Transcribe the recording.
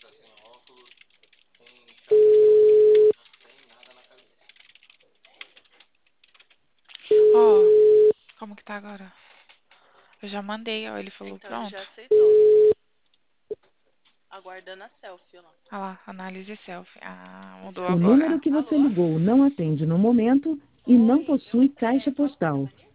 Ó, como que tá agora? Eu já mandei, ó. Ele falou, Então ele já pronto. aceitou. Aguardando a selfie lá. Olha lá, análise selfie. Ah, mudou Já O aceitou. número agora. que você Alô? ligou não atende no momento e não Oi, eu possui caixa postal.